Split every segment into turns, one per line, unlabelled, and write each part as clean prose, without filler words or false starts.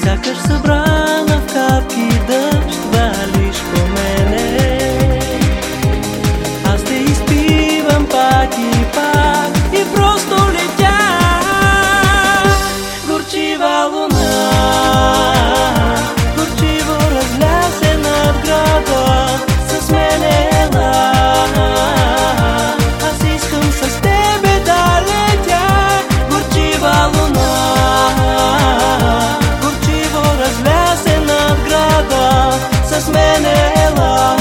сякаш събрана в капки дъжд, валиш по мене. Аз те изпивам пак и пак и просто летя. Горчива луна, горчиво разля се над града. С мен ела, аз искам с тебе да летя. Горчива луна, горчиво разля се над града. С мен ела,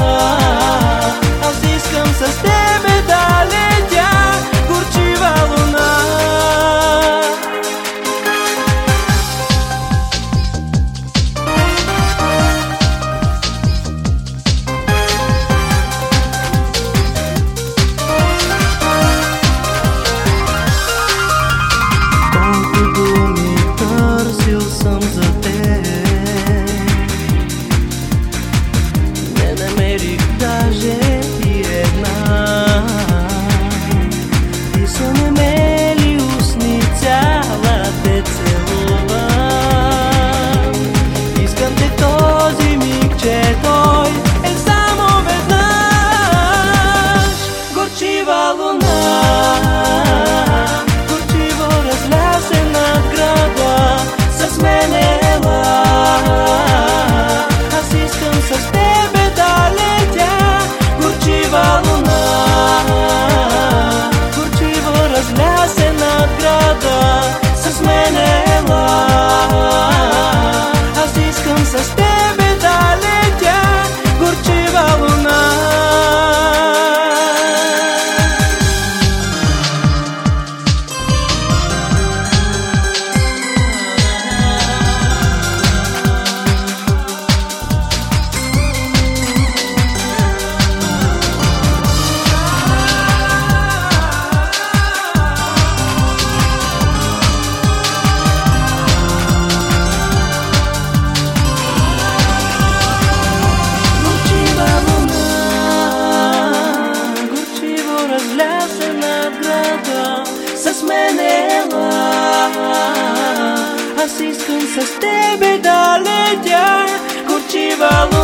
аз искам с тебе да летя. Горчива луна. Търсил съм за теб, не намерих даже и една. И са намели устни, цяла те целувам. Искам те този миг, че той е само веднъж. Горчива луна, горчиво разля се над града. С мен ела, аз искам с тебе да летя. Горчива луна, горчиво разля се над града. С мен ела, аз искам с тебе да летя. Горчива луна. Разля се над града. С мен ела, аз искам с тебе да летя. Горчива луна.